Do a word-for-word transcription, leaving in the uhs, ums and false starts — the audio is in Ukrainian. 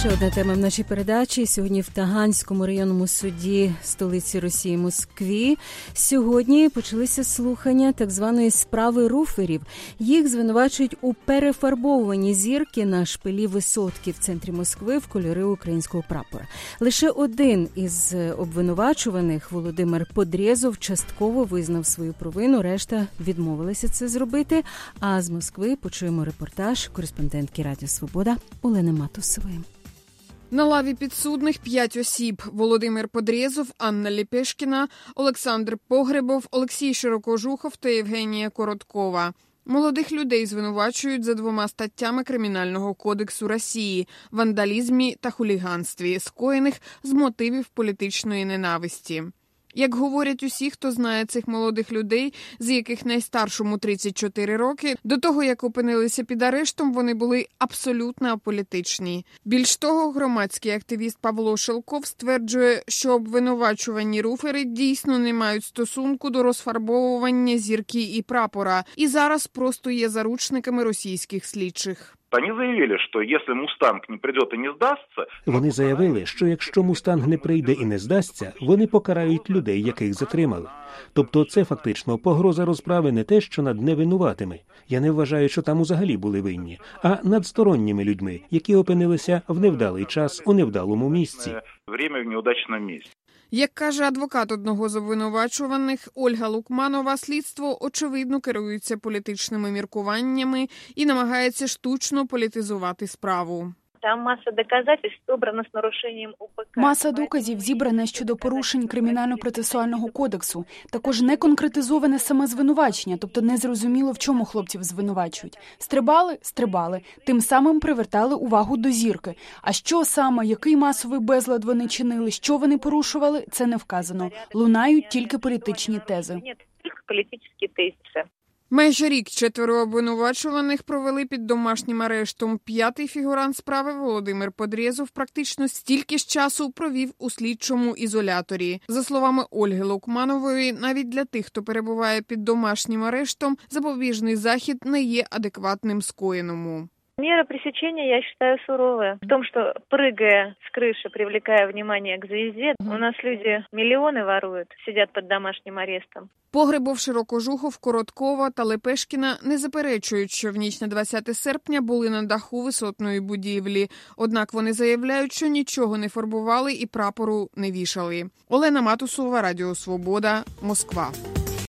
Ще одна тема в нашій передачі. Сьогодні в Таганському районному суді столиці Росії Москві сьогодні почалися слухання так званої справи руферів. Їх звинувачують у перефарбовуванні зірки на шпилі висотки в центрі Москви в кольори українського прапора. Лише один із обвинувачуваних, Володимир Подрєзов, частково визнав свою провину, решта відмовилися це зробити. А з Москви почуємо репортаж кореспондентки Радіо Свобода Олени Матусової. На лаві підсудних п'ять осіб – Володимир Подрєзов, Анна Лєпешкіна, Олександр Погребов, Олексій Широкожухов та Євгенія Короткова. Молодих людей звинувачують за двома статтями Кримінального кодексу Росії – вандалізмі та хуліганстві, скоєних з мотивів політичної ненависті. Як говорять усі, хто знає цих молодих людей, з яких найстаршому тридцять чотири роки, до того, як опинилися під арештом, вони були абсолютно аполітичні. Більш того, громадський активіст Павло Шелков стверджує, що обвинувачувані руфери дійсно не мають стосунку до розфарбовування зірки і прапора, і зараз просто є заручниками російських слідчих. Вони заявили, що якщо «Мустанг» не прийде і не здасться... Вони заявили, що якщо «Мустанг» не прийде і не здасться, вони покарають людей, яких затримали. Тобто це фактично погроза розправи не те, що над невинуватими. Я не вважаю, що там взагалі були винні, а над сторонніми людьми, які опинилися в невдалий час у невдалому місці. Время в неудачному місці. Як каже адвокат одного з обвинувачуваних Ольга Лукманова, слідство, очевидно, керується політичними міркуваннями і намагається штучно політизувати справу. Там маса доказательств зібрана з нарушенням УПК. Маса доказів зібрана щодо порушень Кримінально-процесуального кодексу. Також не конкретизоване саме звинувачення, тобто не зрозуміло, в чому хлопців звинувачують. Стрибали? Стрибали. Тим самим привертали увагу до зірки. А що саме, який масовий безлад вони чинили, що вони порушували, це не вказано. Лунають тільки політичні тези. Ні, тільки політичні тези. Майже рік четверо обвинувачуваних провели під домашнім арештом. П'ятий фігурант справи, Володимир Подрєзов, практично стільки ж часу провів у слідчому ізоляторі. За словами Ольги Лукманової, навіть для тих, хто перебуває під домашнім арештом, запобіжний захід не є адекватним скоєному. Мера пресечения, я считаю, суровая. В том, что, прыгая с крыши, привлекая внимание к звезде, у нас люди миллионы воруют, сидят под домашним арестом. Погребов, Широкожухов, Короткова та Лєпешкіна не заперечують, що в ніч на двадцяте серпня були на даху висотної будівлі. Однак вони заявляють, що нічого не фарбували і прапору не вішали. Олена Матусова, Радіо Свобода, Москва.